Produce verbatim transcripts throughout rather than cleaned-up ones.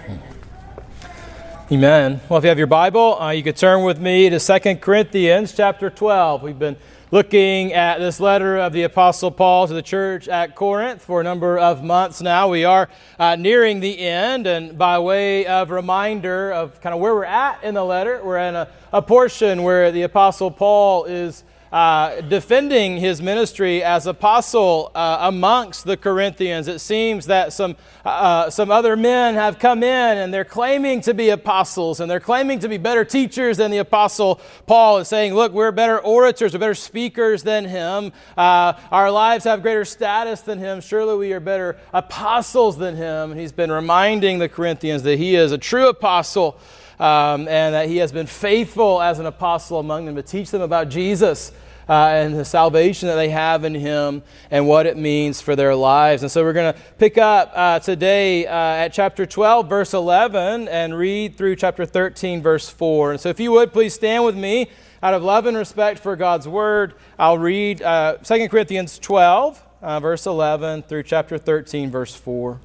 Amen. Well, if you have your Bible, uh, you could turn with me to Second Corinthians chapter twelve. We've been looking at this letter of the Apostle Paul to the church at Corinth for a number of months now. We are uh, nearing the end, and by way of reminder of kind of where we're at in the letter, we're in a, a portion where the Apostle Paul is Uh, defending his ministry as apostle uh, amongst the Corinthians. It seems that some uh, some other men have come in and they're claiming to be apostles, and they're claiming to be better teachers than the Apostle Paul, and saying, look, we're better orators, we're better speakers than him. Uh, our lives have greater status than him. Surely we are better apostles than him. And he's been reminding the Corinthians that he is a true apostle, Um, and that he has been faithful as an apostle among them to teach them about Jesus uh, and the salvation that they have in him and what it means for their lives. And so we're going to pick up uh, today uh, at chapter twelve, verse eleven, and read through chapter thirteen, verse four. And so if you would, please stand with me out of love and respect for God's word. I'll read uh, Second Corinthians twelve, uh, verse eleven, through chapter thirteen, verse four.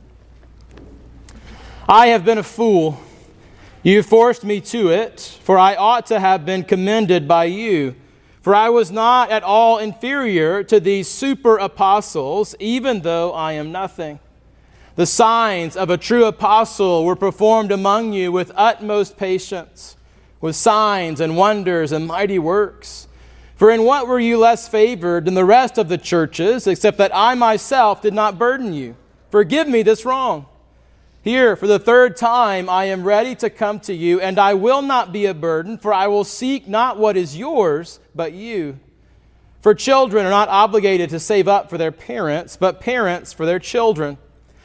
I have been a fool. You forced me to it, for I ought to have been commended by you. For I was not at all inferior to these super apostles, even though I am nothing. The signs of a true apostle were performed among you with utmost patience, with signs and wonders and mighty works. For in what were you less favored than the rest of the churches, except that I myself did not burden you? Forgive me this wrong. Here, for the third time, I am ready to come to you, and I will not be a burden, for I will seek not what is yours, but you. For children are not obligated to save up for their parents, but parents for their children.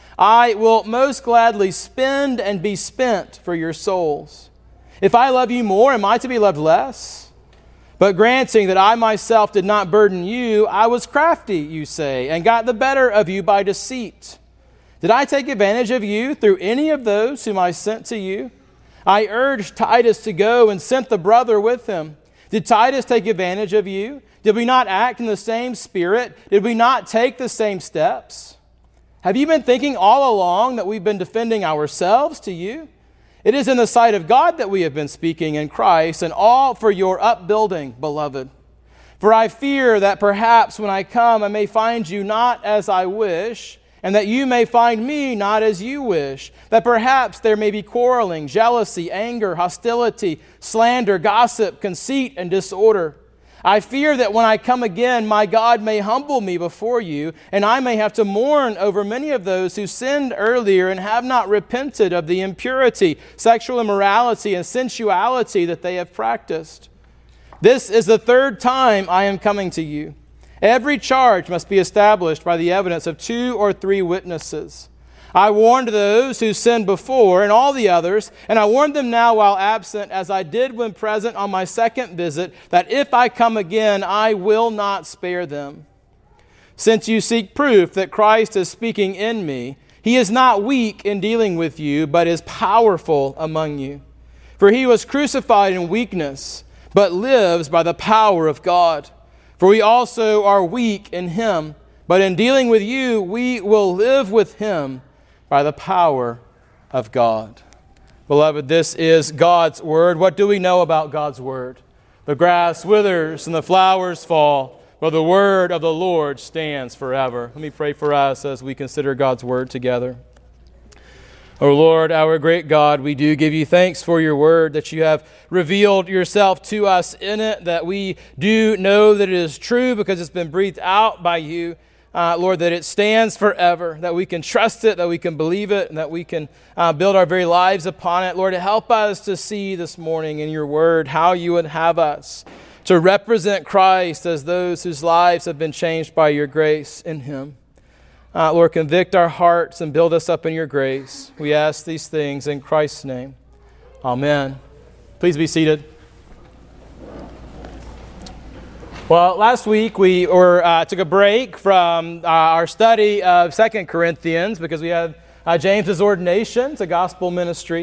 I will most gladly spend and be spent for your souls. If I love you more, am I to be loved less? But granting that I myself did not burden you, I was crafty, you say, and got the better of you by deceit. Did I take advantage of you through any of those whom I sent to you? I urged Titus to go and sent the brother with him. Did Titus take advantage of you? Did we not act in the same spirit? Did we not take the same steps? Have you been thinking all along that we've been defending ourselves to you? It is in the sight of God that we have been speaking in Christ, and all for your upbuilding, beloved. For I fear that perhaps when I come I may find you not as I wish, and that you may find me not as you wish, that perhaps there may be quarreling, jealousy, anger, hostility, slander, gossip, conceit, and disorder. I fear that when I come again, my God may humble me before you, and I may have to mourn over many of those who sinned earlier and have not repented of the impurity, sexual immorality, and sensuality that they have practiced. This is the third time I am coming to you. Every charge must be established by the evidence of two or three witnesses. I warned those who sinned before and all the others, and I warned them now while absent, as I did when present on my second visit, that if I come again, I will not spare them. Since you seek proof that Christ is speaking in me, he is not weak in dealing with you, but is powerful among you. For he was crucified in weakness, but lives by the power of God. For we also are weak in him, but in dealing with you, we will live with him by the power of God. Beloved, this is God's word. What do we know about God's word? The grass withers and the flowers fall, but the word of the Lord stands forever. Let me pray for us as we consider God's word together. O Lord, our great God, we do give you thanks for your word, that you have revealed yourself to us in it, that we do know that it is true because it's been breathed out by you. Uh, Lord, that it stands forever, that we can trust it, that we can believe it, and that we can uh, build our very lives upon it. Lord, help us to see this morning in your word how you would have us to represent Christ as those whose lives have been changed by your grace in him. Uh, Lord, convict our hearts and build us up in your grace. We ask these things in Christ's name. Amen. Please be seated. Well, last week we were, uh, took a break from uh, our study of Second Corinthians because we had uh, James's ordination to gospel ministry.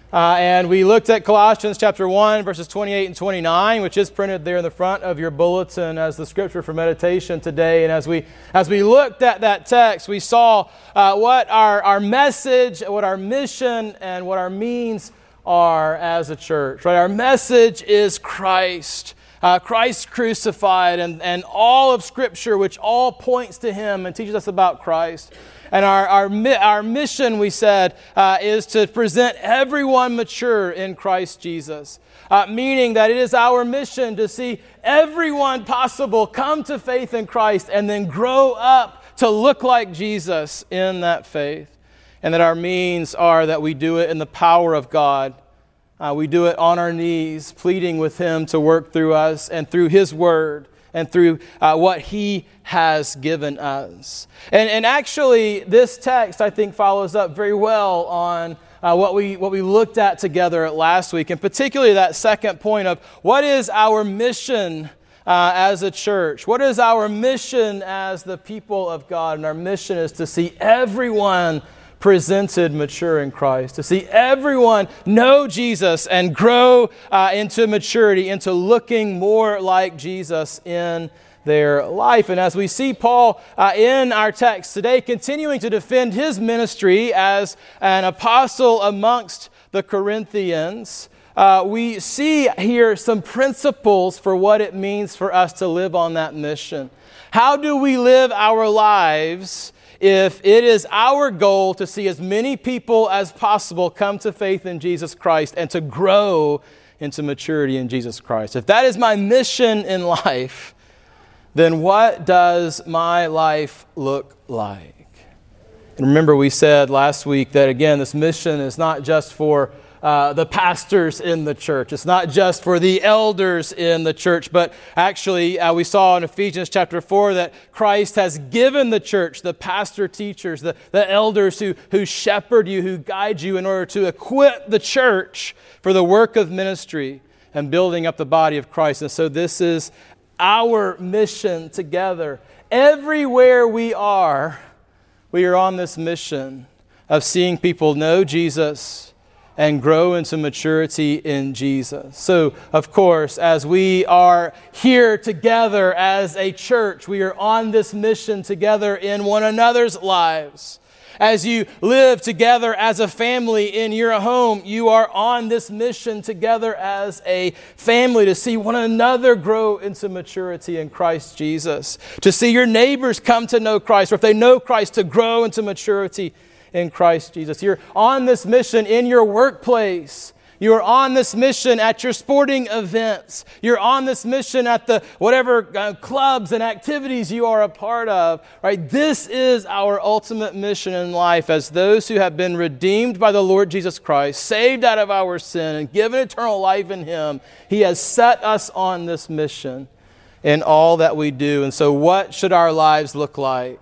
Uh, and we looked at Colossians chapter one, verses twenty-eight and twenty-nine, which is printed there in the front of your bulletin as the scripture for meditation today. And as we as we looked at that text, we saw uh, what our, our message, what our mission, and what our means are as a church. Right? Our message is Christ. Uh, Christ crucified, and, and all of Scripture, which all points to Him and teaches us about Christ. And our, our, our mission, we said, uh, is to present everyone mature in Christ Jesus. Uh, meaning that it is our mission to see everyone possible come to faith in Christ and then grow up to look like Jesus in that faith. And that our means are that we do it in the power of God. Uh, we do it on our knees, pleading with Him to work through us and through His Word and through uh, what He has given us. And, and actually, this text, I think, follows up very well on uh, what we what we looked at together last week, and particularly that second point of what is our mission uh, as a church? What is our mission as the people of God? And our mission is to see everyone presented mature in Christ, to see everyone know Jesus and grow uh, into maturity, into looking more like Jesus in their life. And as we see Paul uh, in our text today continuing to defend his ministry as an apostle amongst the Corinthians, uh, we see here some principles for what it means for us to live on that mission. How do we live our lives if it is our goal to see as many people as possible come to faith in Jesus Christ and to grow into maturity in Jesus Christ? If that is my mission in life, then what does my life look like? And remember, we said last week that, again, this mission is not just for Uh, the pastors in the church. It's not just for the elders in the church, but actually uh, we saw in Ephesians chapter four that Christ has given the church, the pastor teachers, the, the elders who, who shepherd you, who guide you in order to equip the church for the work of ministry and building up the body of Christ. And so this is our mission together. Everywhere we are, we are on this mission of seeing people know Jesus and grow into maturity in Jesus. So, of course, as we are here together as a church, we are on this mission together in one another's lives. As you live together as a family in your home, you are on this mission together as a family to see one another grow into maturity in Christ Jesus. To see your neighbors come to know Christ, or if they know Christ, to grow into maturity in Christ Jesus. You're on this mission in your workplace. You're on this mission at your sporting events. You're on this mission at the whatever uh, clubs and activities you are a part of. Right? This is our ultimate mission in life as those who have been redeemed by the Lord Jesus Christ, saved out of our sin and given eternal life in Him. He has set us on this mission in all that we do. And so what should our lives look like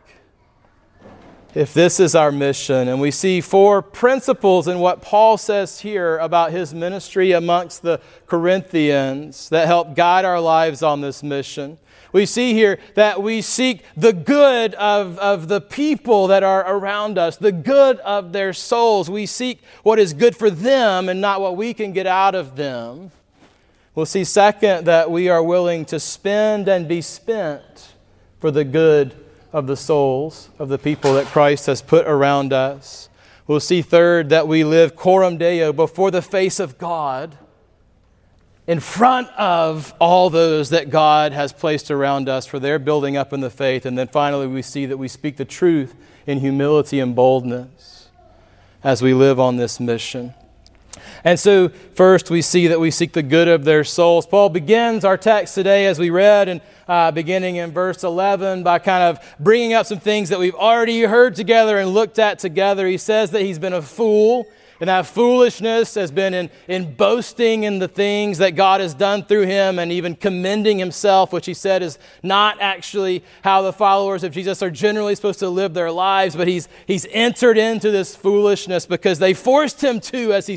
if this is our mission? And we see four principles in what Paul says here about his ministry amongst the Corinthians that help guide our lives on this mission. We see here that we seek the good of, of the people that are around us, the good of their souls. We seek what is good for them and not what we can get out of them. We'll see, second, that we are willing to spend and be spent for the good of the souls of the people that Christ has put around us. We'll see, third, that we live coram Deo, before the face of God, in front of all those that God has placed around us for their building up in the faith. And then finally, we see that we speak the truth in humility and boldness as we live on this mission. And so, first, we see that we seek the good of their souls. Paul begins our text today, as we read, and uh, beginning in verse eleven, by kind of bringing up some things that we've already heard together and looked at together. He says that he's been a fool, and that foolishness has been in, in boasting in the things that God has done through him, and even commending himself, which he said is not actually how the followers of Jesus are generally supposed to live their lives. But he's he's entered into this foolishness because they forced him to, as he says here.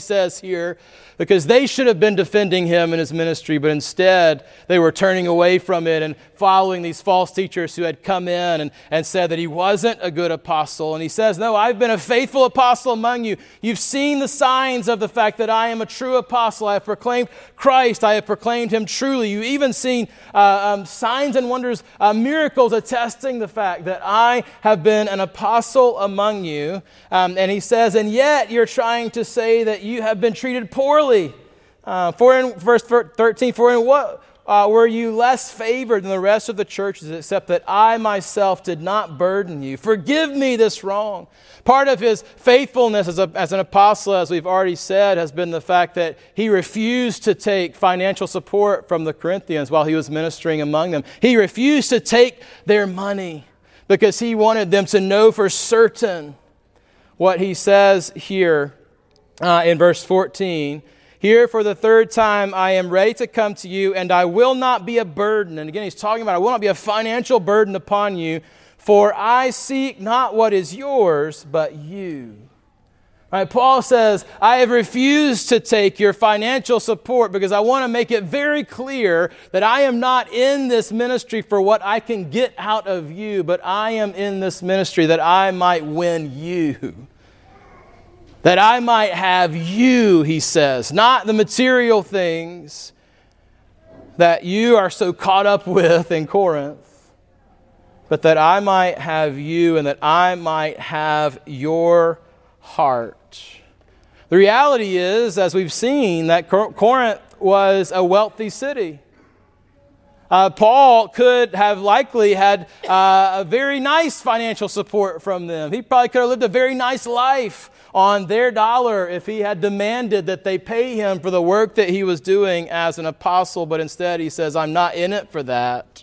here because they should have been defending him in his ministry, but instead they were turning away from it and following these false teachers who had come in and, and said that he wasn't a good apostle. And he says, no, I've been a faithful apostle among you. You've seen the signs of the fact that I am a true apostle. I have proclaimed Christ. I have proclaimed him truly. You've even seen uh, um, signs and wonders, uh, miracles attesting the fact that I have been an apostle among you. Um, and he says, and yet you're trying to say that you have been treated poorly. Uh, for in verse thirteen, for in what uh, were you less favored than the rest of the churches, except that I myself did not burden you? Forgive me this wrong. Part of his faithfulness as, a, as an apostle, as we've already said, has been the fact that he refused to take financial support from the Corinthians while he was ministering among them. He refused to take their money because he wanted them to know for certain what he says here uh, in verse fourteen. Here for the third time, I am ready to come to you, and I will not be a burden. And again, he's talking about, I will not be a financial burden upon you, for I seek not what is yours, but you. All right, Paul says, I have refused to take your financial support because I want to make it very clear that I am not in this ministry for what I can get out of you, but I am in this ministry that I might win you. That I might have you, he says, not the material things that you are so caught up with in Corinth, but that I might have you and that I might have your heart. The reality is, as we've seen, that Corinth was a wealthy city. Uh, Paul could have likely had uh, a very nice financial support from them. He probably could have lived a very nice life on their dollar if he had demanded that they pay him for the work that he was doing as an apostle. But instead he says, I'm not in it for that.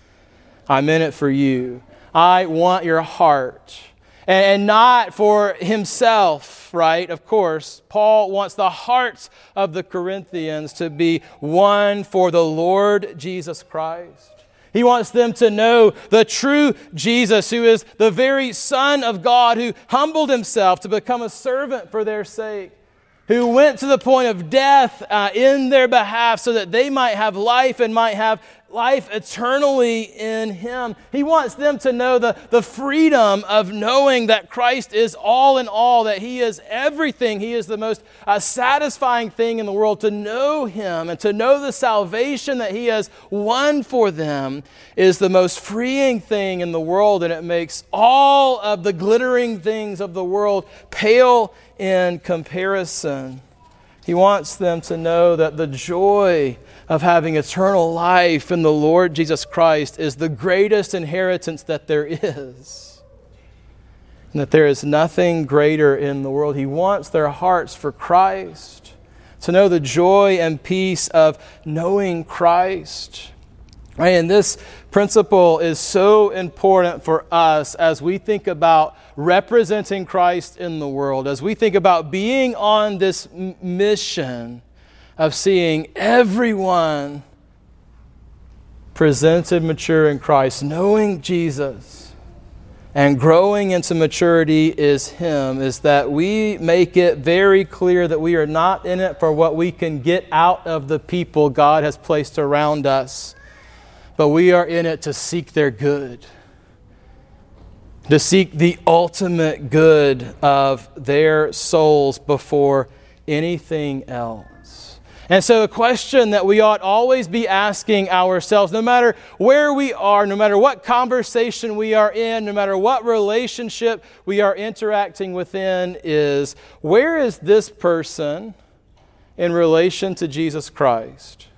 I'm in it for you. I want your heart. And not for himself, right? Of course, Paul wants the hearts of the Corinthians to be won for the Lord Jesus Christ. He wants them to know the true Jesus, who is the very Son of God, who humbled himself to become a servant for their sake, who went to the point of death uh, in their behalf so that they might have life and might have life eternally in him. He wants them to know the, the freedom of knowing that Christ is all in all, that he is everything. He is the most uh, satisfying thing in the world. To know him and to know the salvation that he has won for them is the most freeing thing in the world, and it makes all of the glittering things of the world pale in comparison. He wants them to know that the joy of having eternal life in the Lord Jesus Christ is the greatest inheritance that there is. And that there is nothing greater in the world. He wants their hearts for Christ, to know the joy and peace of knowing Christ. Right? And this principle is so important for us as we think about representing Christ in the world, as we think about being on this m- mission of seeing everyone presented mature in Christ, knowing Jesus and growing into maturity is him, is that we make it very clear that we are not in it for what we can get out of the people God has placed around us, but we are in it to seek their good, to seek the ultimate good of their souls before anything else. And so a question that we ought always be asking ourselves, no matter where we are, no matter what conversation we are in, no matter what relationship we are interacting within, is where is this person in relation to Jesus Christ?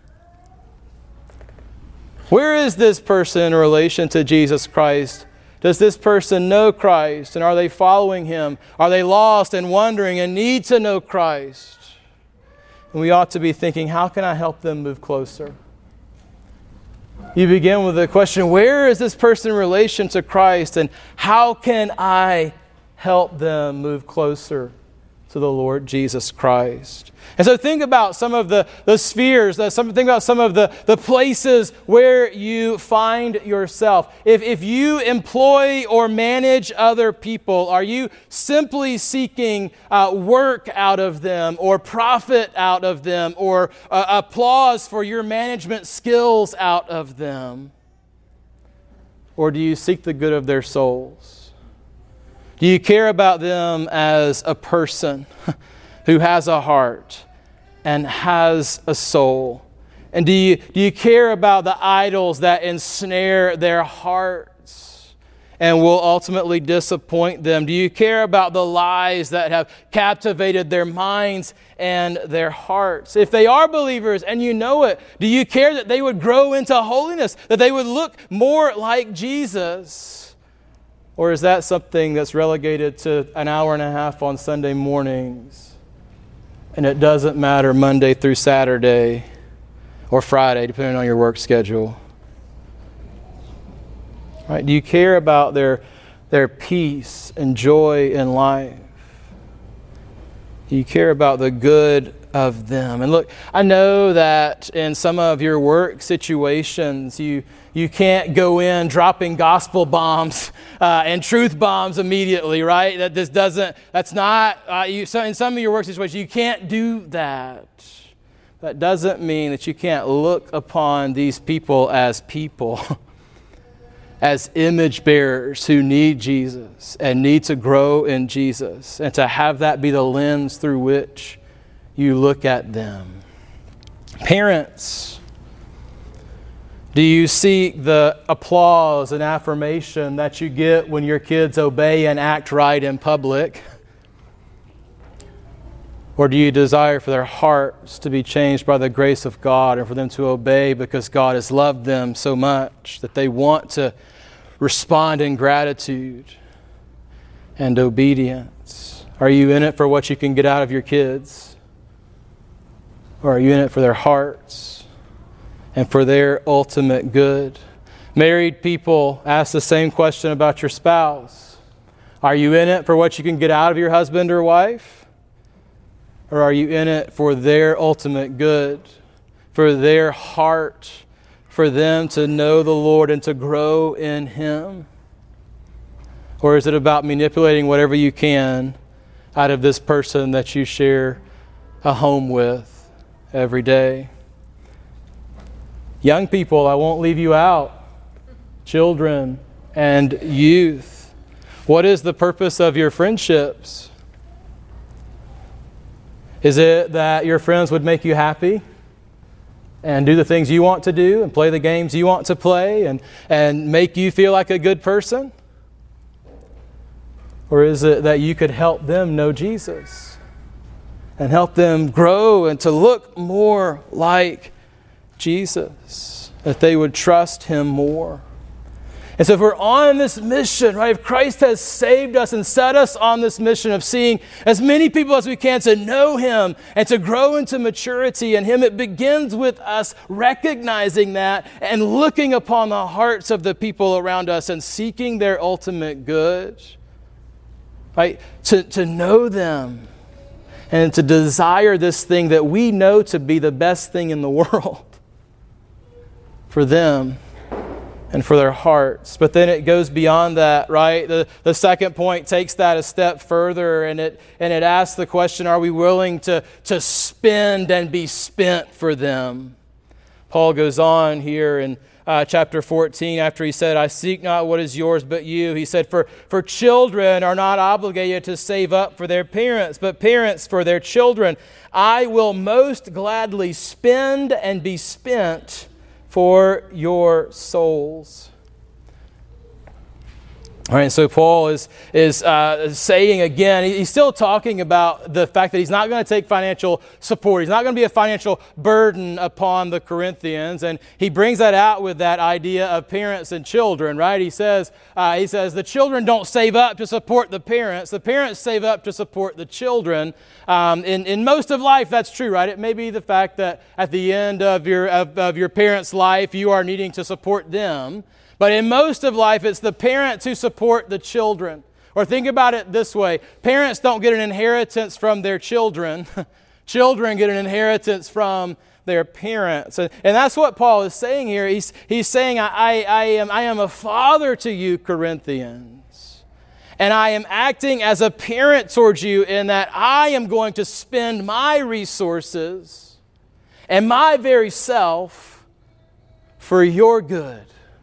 Where is this person in relation to Jesus Christ? Does this person know Christ, and are they following him? Are they lost and wondering and need to know Christ? And we ought to be thinking, how can I help them move closer? You begin with the question, where is this person in relation to Christ, and how can I help them move closer to the Lord Jesus Christ. And so think about some of the, the spheres, uh, some, think about some of the, the places where you find yourself. If, if you employ or manage other people, are you simply seeking uh, work out of them or profit out of them or uh, applause for your management skills out of them? Or do you seek the good of their souls? Do you care about them as a person who has a heart and has a soul? And do you, do you care about the idols that ensnare their hearts and will ultimately disappoint them? Do you care about the lies that have captivated their minds and their hearts? If they are believers and you know it, do you care that they would grow into holiness, that they would look more like Jesus? Or is that something that's relegated to an hour and a half on Sunday mornings, and it doesn't matter Monday through Saturday or Friday, depending on your work schedule? Right? Do you care about their, their peace and joy in life? Do you care about the good of them? And look, I know that in some of your work situations, you you can't go in dropping gospel bombs uh, and truth bombs immediately, right? That this doesn't. That's not. Uh, you. So in some of your work situations, you can't do that. That doesn't mean that you can't look upon these people as people, as image bearers who need Jesus and need to grow in Jesus, and to have that be the lens through which you look at them. Parents, do you seek the applause and affirmation that you get when your kids obey and act right in public? Or do you desire for their hearts to be changed by the grace of God and for them to obey because God has loved them so much that they want to respond in gratitude and obedience? Are you in it for what you can get out of your kids? Or are you in it for their hearts and for their ultimate good? Married people, ask the same question about your spouse. Are you in it for what you can get out of your husband or wife? Or are you in it for their ultimate good, for their heart, for them to know the Lord and to grow in Him? Or is it about manipulating whatever you can out of this person that you share a home with every day? Young people, I won't leave you out. Children and youth. What is the purpose of your friendships? Is it that your friends would make you happy and do the things you want to do and play the games you want to play and, and make you feel like a good person? Or is it that you could help them know Jesus and help them grow and to look more like Jesus, that they would trust Him more? And so if we're on this mission, right, if Christ has saved us and set us on this mission of seeing as many people as we can to know Him and to grow into maturity in Him, it begins with us recognizing that and looking upon the hearts of the people around us and seeking their ultimate good, right? To, to know them and to desire this thing that we know to be the best thing in the world for them and for their hearts. But then it goes beyond that, right? The, the second point takes that a step further, and it and it asks the question, are we willing to, to spend and be spent for them? Paul goes on here in uh, chapter fourteen, after he said, I seek not what is yours but you. He said, for, for children are not obligated to save up for their parents, but parents for their children. I will most gladly spend and be spent for your souls. All right, so Paul is is uh, saying again, he's still talking about the fact that he's not going to take financial support. He's not going to be a financial burden upon the Corinthians, and he brings that out with that idea of parents and children. Right? He says uh, he says the children don't save up to support the parents. The parents save up to support the children. Um, in in most of life, that's true. Right? It may be the fact that at the end of your of, of your parents' life, you are needing to support them. But in most of life, it's the parents who support the children. Or think about it this way. Parents don't get an inheritance from their children. Children get an inheritance from their parents. And, and that's what Paul is saying here. He's, he's saying, I, I, I, am, I am a father to you, Corinthians. And I am acting as a parent towards you in that I am going to spend my resources and my very self for your good,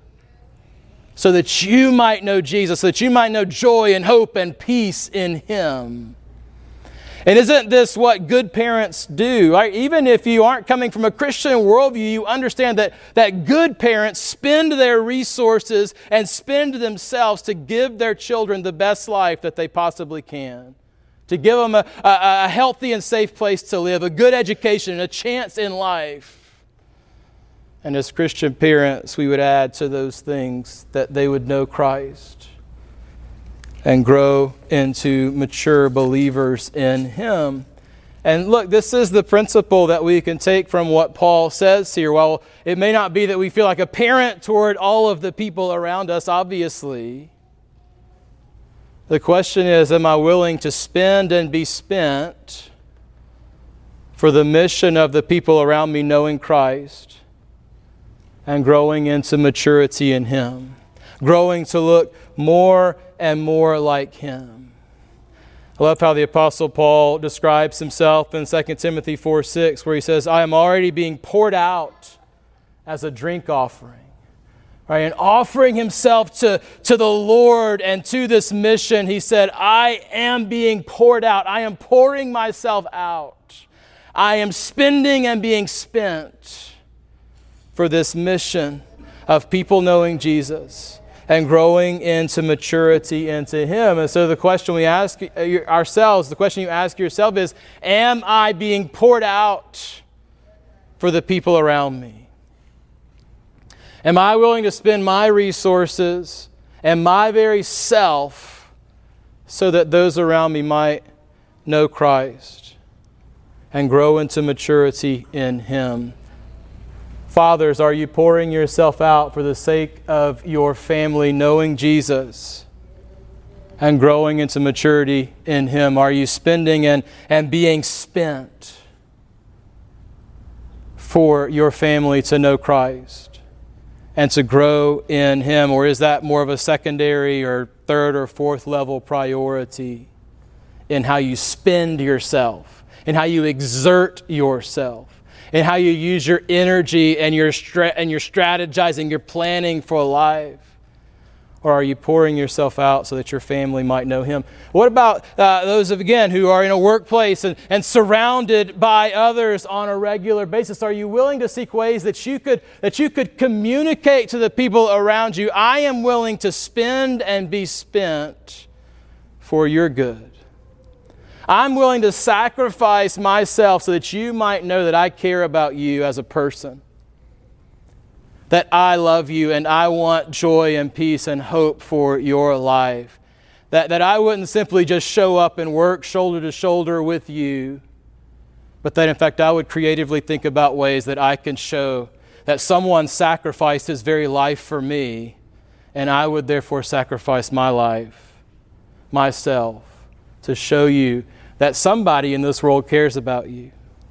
so that you might know Jesus, so that you might know joy and hope and peace in Him. And isn't this what good parents do? Right? Even if you aren't coming from a Christian worldview, you understand that, that good parents spend their resources and spend themselves to give their children the best life that they possibly can. To give them a, a, a healthy and safe place to live, a good education, a chance in life. And as Christian parents, we would add to those things that they would know Christ and grow into mature believers in Him. And look, this is the principle that we can take from what Paul says here. While it may not be that we feel like a parent toward all of the people around us, obviously, the question is, am I willing to spend and be spent for the mission of the people around me knowing Christ and growing into maturity in Him, growing to look more and more like Him? I love how the Apostle Paul describes himself in Second Timothy four six, where he says, I am already being poured out as a drink offering. Right? And offering himself to, to the Lord and to this mission, he said, I am being poured out. I am pouring myself out. I am spending and being spent for this mission of people knowing Jesus and growing into maturity into Him. And so the question we ask ourselves, the question you ask yourself is, am I being poured out for the people around me? Am I willing to spend my resources and my very self so that those around me might know Christ and grow into maturity in Him? Fathers, are you pouring yourself out for the sake of your family knowing Jesus and growing into maturity in Him? Are you spending and, and being spent for your family to know Christ and to grow in Him? Or is that more of a secondary or third or fourth level priority in how you spend yourself, in how you exert yourself, in how you use your energy and your stra- and your strategizing, your planning for life? Or are you pouring yourself out so that your family might know Him? What about uh, those, of, again, who are in a workplace and, and surrounded by others on a regular basis? Are you willing to seek ways that you could that you could communicate to the people around you, I am willing to spend and be spent for your good? I'm willing to sacrifice myself so that you might know that I care about you as a person, that I love you and I want joy and peace and hope for your life. That, that I wouldn't simply just show up and work shoulder to shoulder with you, but that in fact I would creatively think about ways that I can show that someone sacrificed his very life for me, and I would therefore sacrifice my life, myself, to show you that somebody in this world cares about you.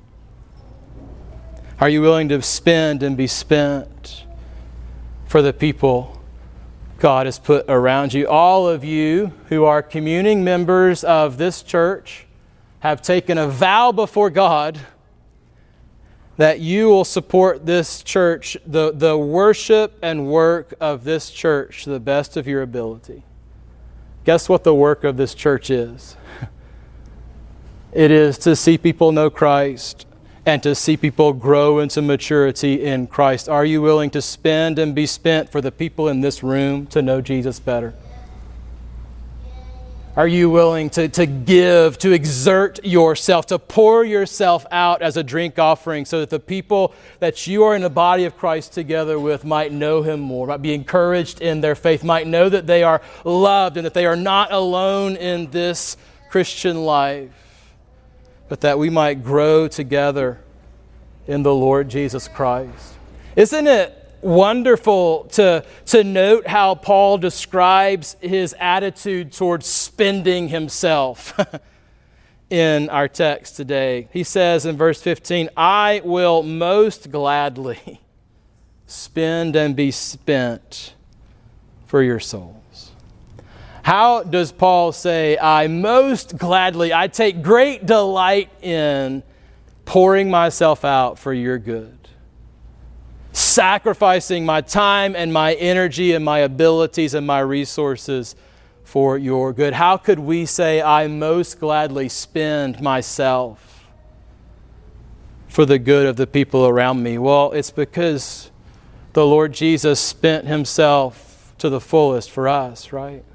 Are you willing to spend and be spent for the people God has put around you? All of you who are communing members of this church have taken a vow before God that you will support this church, the, the worship and work of this church to the best of your ability. Guess what the work of this church is? It is to see people know Christ and to see people grow into maturity in Christ. Are you willing to spend and be spent for the people in this room to know Jesus better? Are you willing to, to give, to exert yourself, to pour yourself out as a drink offering so that the people that you are in the body of Christ together with might know Him more, might be encouraged in their faith, might know that they are loved and that they are not alone in this Christian life, but that we might grow together in the Lord Jesus Christ? Isn't it wonderful to, to note how Paul describes his attitude towards spending himself in our text today. He says in verse fifteen, I will most gladly spend and be spent for your souls. How does Paul say, I most gladly, I take great delight in pouring myself out for your good, sacrificing my time and my energy and my abilities and my resources for your good? How could we say, I most gladly spend myself for the good of the people around me? Well, it's because the Lord Jesus spent himself to the fullest for us, right?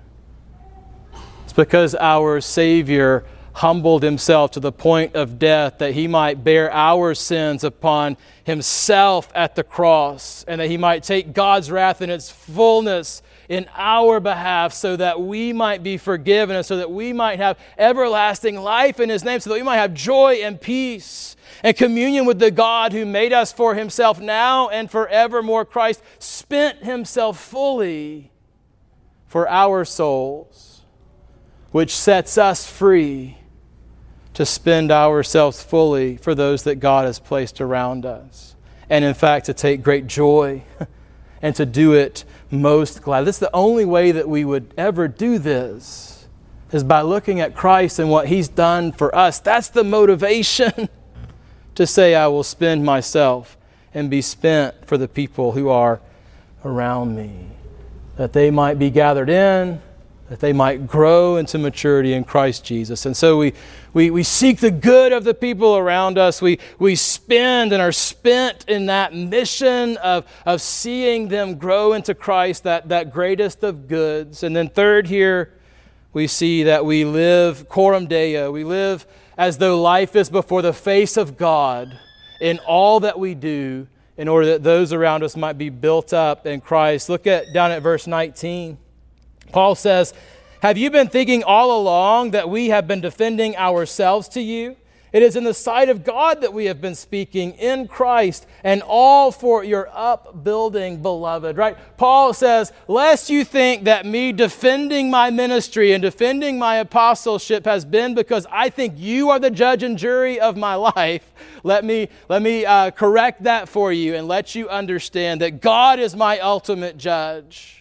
It's because our Savior humbled himself to the point of death that he might bear our sins upon himself at the cross, and that he might take God's wrath in its fullness in our behalf, so that we might be forgiven and so that we might have everlasting life in his name, so that we might have joy and peace and communion with the God who made us for himself now and forevermore. Christ spent himself fully for our souls, which sets us free to spend ourselves fully for those that God has placed around us. And in fact, to take great joy and to do it most glad. This is the only way that we would ever do this, is by looking at Christ and what he's done for us. That's the motivation to say, I will spend myself and be spent for the people who are around me, that they might be gathered in, that they might grow into maturity in Christ Jesus. And so we we, we seek the good of the people around us. We we spend and are spent in that mission of, of seeing them grow into Christ, that, that greatest of goods. And then third here, we see that we live coram Deo. We live as though life is before the face of God in all that we do, in order that those around us might be built up in Christ. Look at down at verse nineteen. Paul says, have you been thinking all along that we have been defending ourselves to you? It is in the sight of God that we have been speaking in Christ, and all for your upbuilding, beloved. Right? Paul says, lest you think that me defending my ministry and defending my apostleship has been because I think you are the judge and jury of my life, let me, let me uh, correct that for you and let you understand that God is my ultimate judge.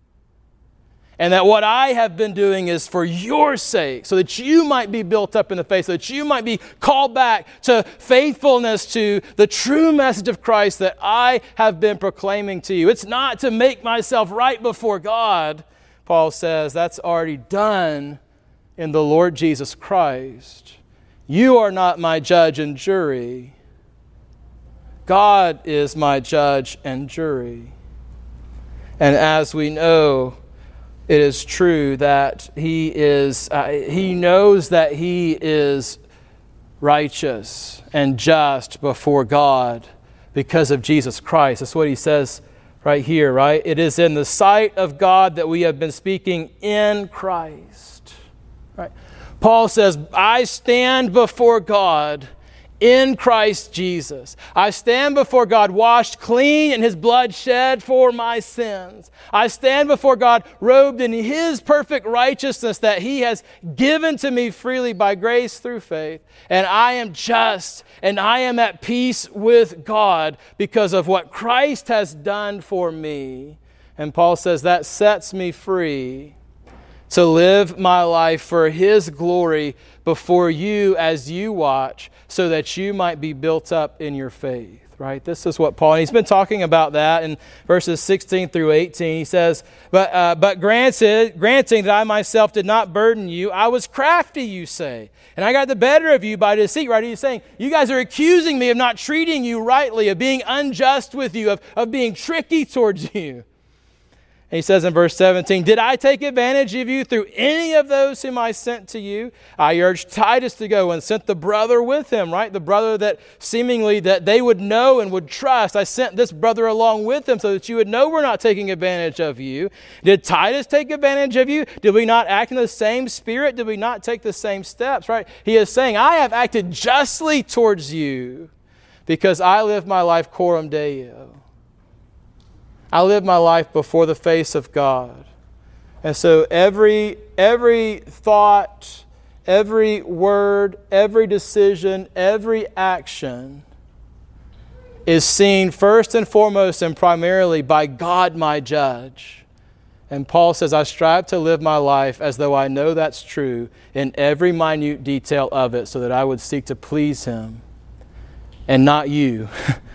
And that what I have been doing is for your sake, so that you might be built up in the faith, so that you might be called back to faithfulness to the true message of Christ that I have been proclaiming to you. It's not to make myself right before God, Paul says. That's already done in the Lord Jesus Christ. You are not my judge and jury. God is my judge and jury. And as we know, it is true that he is, uh, he knows that he is righteous and just before God because of Jesus Christ. That's what he says right here, right? It is in the sight of God that we have been speaking in Christ, right? Paul says, I stand before God in Christ Jesus. I stand before God washed clean in his blood shed for my sins. I stand before God robed in his perfect righteousness that he has given to me freely by grace through faith. And I am just and I am at peace with God because of what Christ has done for me. And Paul says that sets me free to live my life for his glory before you as you watch, so that you might be built up in your faith, right? This is what Paul, and he's been talking about that in verses sixteen through eighteen. He says, but uh, but granted, granting that I myself did not burden you, I was crafty, you say, and I got the better of you by deceit, right? He's saying, you guys are accusing me of not treating you rightly, of being unjust with you, of, of being tricky towards you. And he says in verse seventeen, did I take advantage of you through any of those whom I sent to you? I urged Titus to go and sent the brother with him, right? The brother that seemingly that they would know and would trust. I sent this brother along with him so that you would know we're not taking advantage of you. Did Titus take advantage of you? Did we not act in the same spirit? Did we not take the same steps, right? He is saying, I have acted justly towards you because I live my life coram Deo. I live my life before the face of God. And so every every thought, every word, every decision, every action is seen first and foremost and primarily by God, my judge. And Paul says, I strive to live my life as though I know that's true in every minute detail of it, so that I would seek to please Him and not you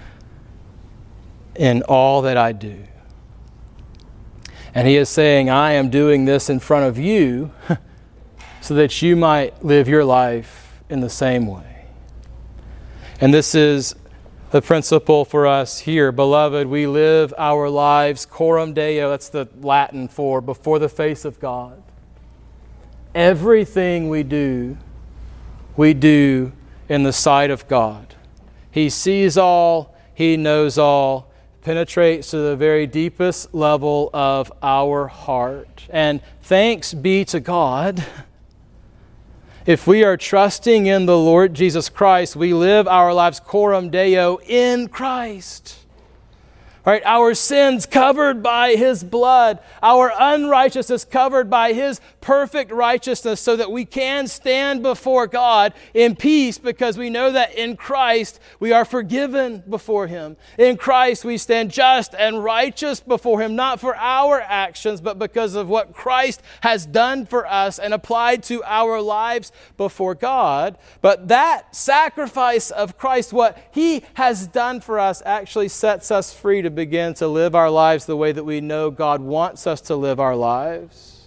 in all that I do. And he is saying, I am doing this in front of you so that you might live your life in the same way. And this is the principle for us here. Beloved, we live our lives coram Deo, that's the Latin for before the face of God. Everything we do, we do in the sight of God. He sees all, He knows all, penetrates to the very deepest level of our heart. And thanks be to God, if we are trusting in the Lord Jesus Christ, we live our lives coram Deo in Christ. Right? Our sins covered by His blood, our unrighteousness covered by His perfect righteousness, so that we can stand before God in peace, because we know that in Christ we are forgiven before Him. In Christ we stand just and righteous before Him, not for our actions, but because of what Christ has done for us and applied to our lives before God. But that sacrifice of Christ, what He has done for us, actually sets us free to begin to live our lives the way that we know God wants us to live our lives,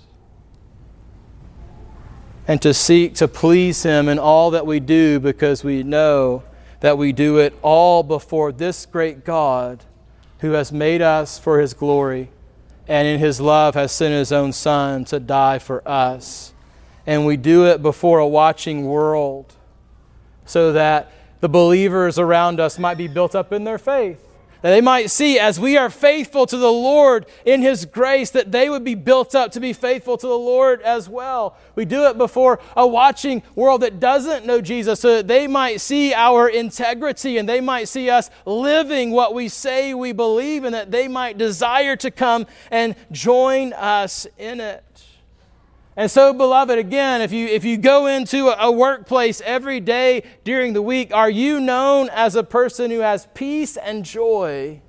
and to seek to please Him in all that we do, because we know that we do it all before this great God who has made us for His glory, and in His love has sent His own Son to die for us. And we do it before a watching world, so that the believers around us might be built up in their faith. That they might see, as we are faithful to the Lord in His grace, that they would be built up to be faithful to the Lord as well. We do it before a watching world that doesn't know Jesus, so that they might see our integrity and they might see us living what we say we believe, and that they might desire to come and join us in it. And so, beloved, again, if you if you go into a, a workplace every day during the week, are you known as a person who has peace and joy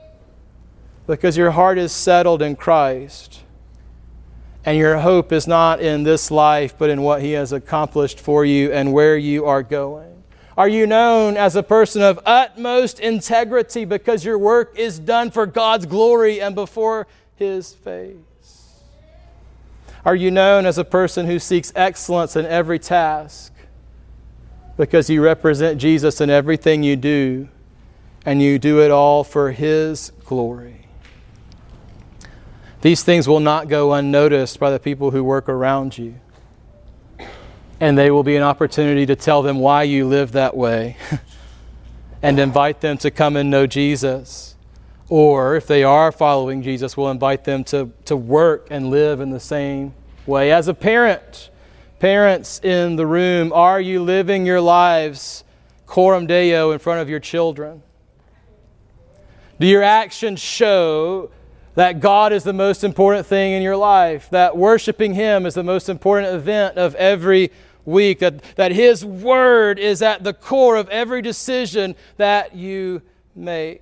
because your heart is settled in Christ, and your hope is not in this life, but in what He has accomplished for you and where you are going? Are you known as a person of utmost integrity because your work is done for God's glory and before His face? Are you known as a person who seeks excellence in every task because you represent Jesus in everything you do, and you do it all for His glory? These things will not go unnoticed by the people who work around you, and they will be an opportunity to tell them why you live that way and invite them to come and know Jesus. Or if they are following Jesus, we'll invite them to, to work and live in the same way. As a parent, parents in the room, are you living your lives coram Deo in front of your children? Do your actions show that God is the most important thing in your life, that worshiping Him is the most important event of every week, that, that His Word is at the core of every decision that you make?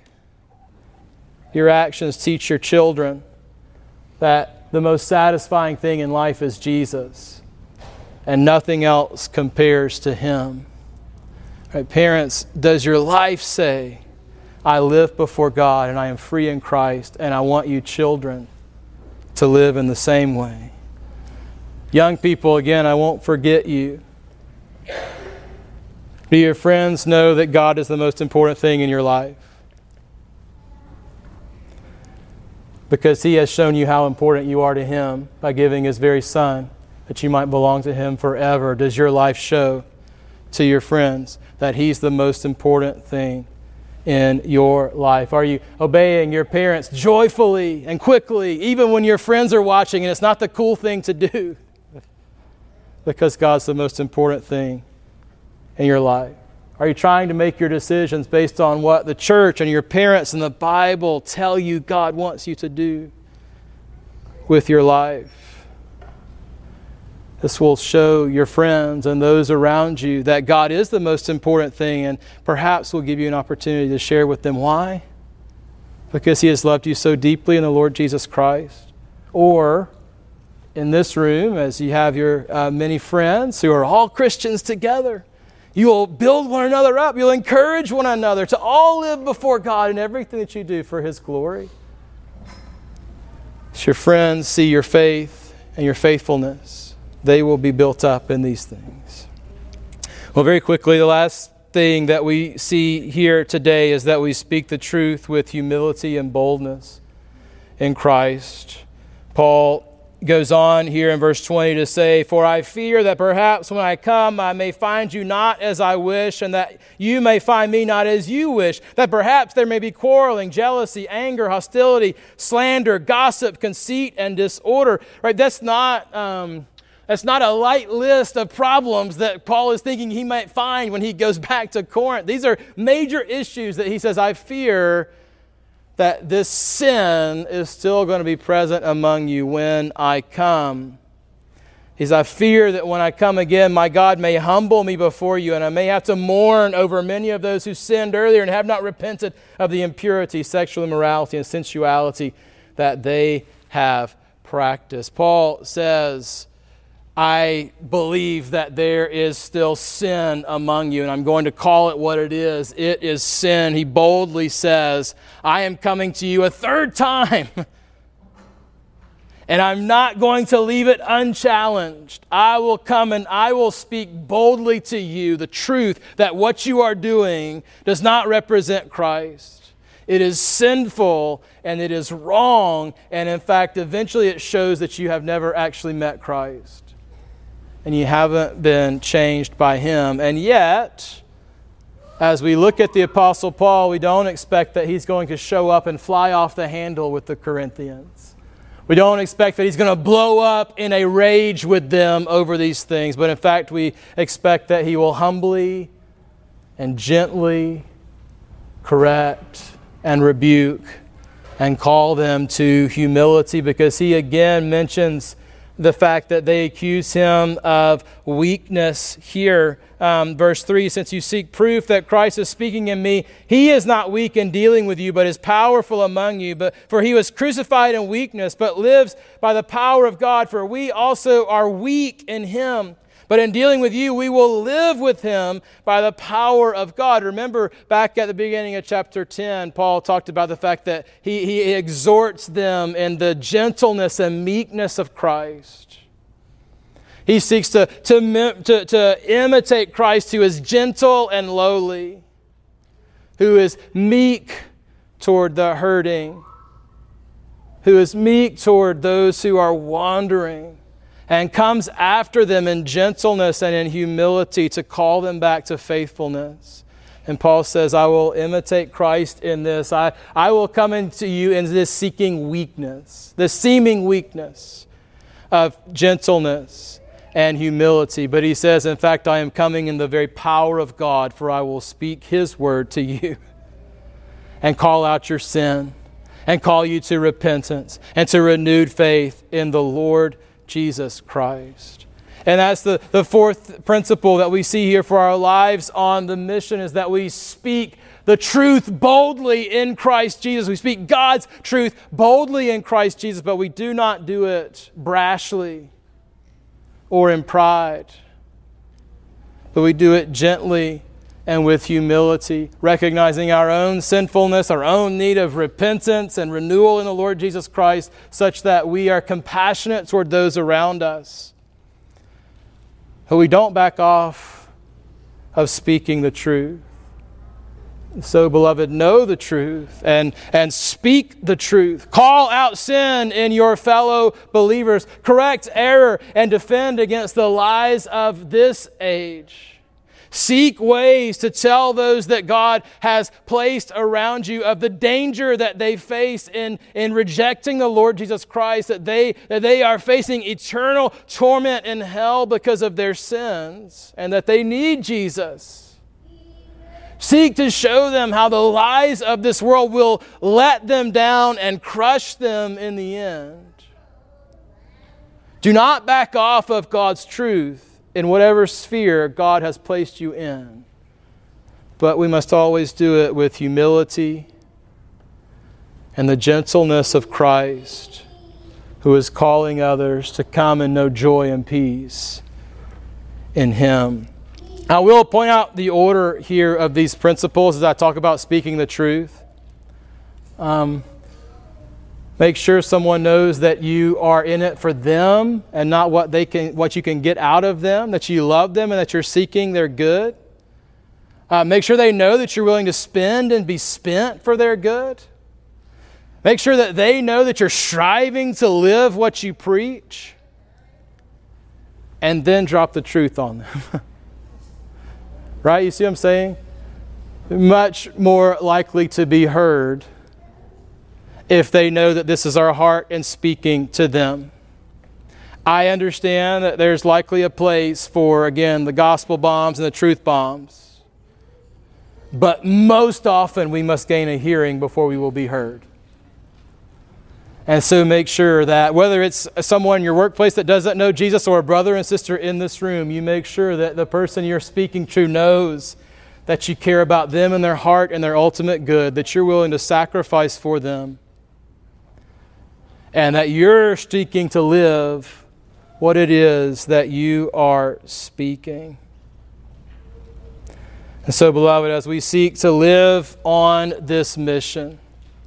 Your actions teach your children that the most satisfying thing in life is Jesus, and nothing else compares to Him. Right, parents, does your life say, I live before God and I am free in Christ, and I want you children to live in the same way? Young people, again, I won't forget you. Do your friends know that God is the most important thing in your life? Because He has shown you how important you are to Him by giving His very Son, that you might belong to Him forever. Does your life show to your friends that He's the most important thing in your life? Are you obeying your parents joyfully and quickly, even when your friends are watching and it's not the cool thing to do? Because God's the most important thing in your life. Are you trying to make your decisions based on what the church and your parents and the Bible tell you God wants you to do with your life? This will show your friends and those around you that God is the most important thing, and perhaps will give you an opportunity to share with them why. Because He has loved you so deeply in the Lord Jesus Christ. Or in this room, as you have your uh, many friends who are all Christians together, you will build one another up. You'll encourage one another to all live before God in everything that you do for His glory. As your friends see your faith and your faithfulness, they will be built up in these things. Well, very quickly, the last thing that we see here today is that we speak the truth with humility and boldness in Christ. Paul goes on here in verse twenty to say, "For I fear that perhaps when I come I may find you not as I wish, and that you may find me not as you wish, that perhaps there may be quarreling, jealousy, anger, hostility, slander, gossip, conceit, and disorder." Right? That's not um, that's not a light list of problems that Paul is thinking he might find when he goes back to Corinth. These are major issues that he says, "I fear that this sin is still going to be present among you when I come." He says, "I fear that when I come again, my God may humble me before you, and I may have to mourn over many of those who sinned earlier and have not repented of the impurity, sexual immorality, and sensuality that they have practiced." Paul says, "I believe that there is still sin among you, and I'm going to call it what it is. It is sin." He boldly says, "I am coming to you a third time, and I'm not going to leave it unchallenged. I will come and I will speak boldly to you the truth that what you are doing does not represent Christ. It is sinful and it is wrong, and in fact, eventually it shows that you have never actually met Christ. And you haven't been changed by Him." And yet, as we look at the Apostle Paul, we don't expect that he's going to show up and fly off the handle with the Corinthians. We don't expect that he's going to blow up in a rage with them over these things. But in fact, we expect that he will humbly and gently correct and rebuke and call them to humility, because he again mentions the fact that they accuse him of weakness here. Um, verse three, "Since you seek proof that Christ is speaking in me, He is not weak in dealing with you, but is powerful among you. But for He was crucified in weakness, but lives by the power of God. For we also are weak in Him. But in dealing with you, we will live with Him by the power of God." Remember back at the beginning of chapter ten, Paul talked about the fact that he, he exhorts them in the gentleness and meekness of Christ. He seeks to, to, to, to imitate Christ, who is gentle and lowly, who is meek toward the hurting, who is meek toward those who are wandering, and comes after them in gentleness and in humility to call them back to faithfulness. And Paul says, "I will imitate Christ in this. I, I will come into you in this seeking weakness, this seeming weakness of gentleness and humility." But he says, "In fact, I am coming in the very power of God, for I will speak His word to you and call out your sin and call you to repentance and to renewed faith in the Lord Jesus Christ." And that's the, the fourth principle that we see here for our lives on the mission, is that we speak the truth boldly in Christ Jesus. We speak God's truth boldly in Christ Jesus, but we do not do it brashly or in pride. But we do it gently and with humility, recognizing our own sinfulness, our own need of repentance and renewal in the Lord Jesus Christ, such that we are compassionate toward those around us. But we don't back off of speaking the truth. So, beloved, know the truth and, and speak the truth. Call out sin in your fellow believers. Correct error and defend against the lies of this age. Seek ways to tell those that God has placed around you of the danger that they face in, in rejecting the Lord Jesus Christ, that they, that they are facing eternal torment in hell because of their sins, and that they need Jesus. Seek to show them how the lies of this world will let them down and crush them in the end. Do not back off of God's truth in whatever sphere God has placed you in. But we must always do it with humility and the gentleness of Christ, who is calling others to come and know joy and peace in Him. I will point out the order here of these principles as I talk about speaking the truth. Um, make sure someone knows that you are in it for them and not what they can, what you can get out of them, that you love them and that you're seeking their good. Uh, make sure they know that you're willing to spend and be spent for their good. Make sure that they know that you're striving to live what you preach. And then drop the truth on them. Right? You see what I'm saying? Much more likely to be heard if they know that this is our heart in speaking to them. I understand that there's likely a place for, again, the gospel bombs and the truth bombs. But most often we must gain a hearing before we will be heard. And so make sure that whether it's someone in your workplace that doesn't know Jesus or a brother and sister in this room, you make sure that the person you're speaking to knows that you care about them and their heart and their ultimate good, that you're willing to sacrifice for them, and that you're seeking to live what it is that you are speaking. And so, beloved, as we seek to live on this mission,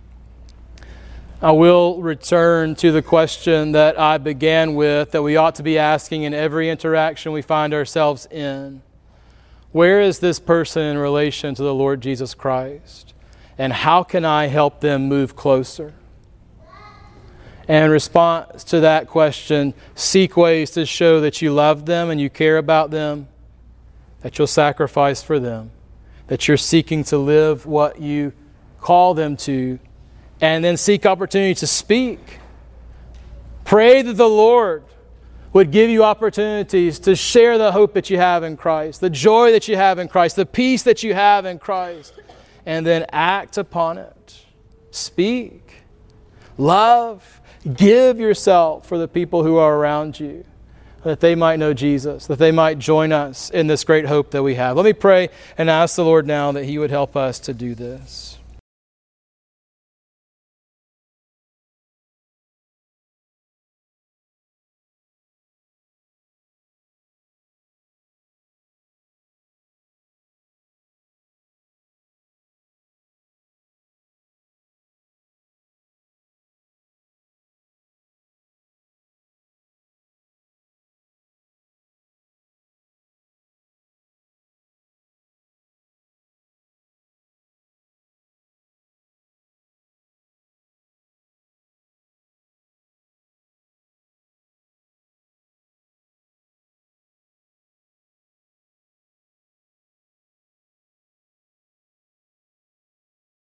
I will return to the question that I began with, that we ought to be asking in every interaction we find ourselves in. Where is this person in relation to the Lord Jesus Christ? And how can I help them move closer? And in response to that question, seek ways to show that you love them and you care about them, that you'll sacrifice for them, that you're seeking to live what you call them to, and then seek opportunity to speak. Pray that the Lord would give you opportunities to share the hope that you have in Christ, the joy that you have in Christ, the peace that you have in Christ, and then act upon it. Speak. Love. Give yourself for the people who are around you, that they might know Jesus, that they might join us in this great hope that we have. Let me pray and ask the Lord now that He would help us to do this.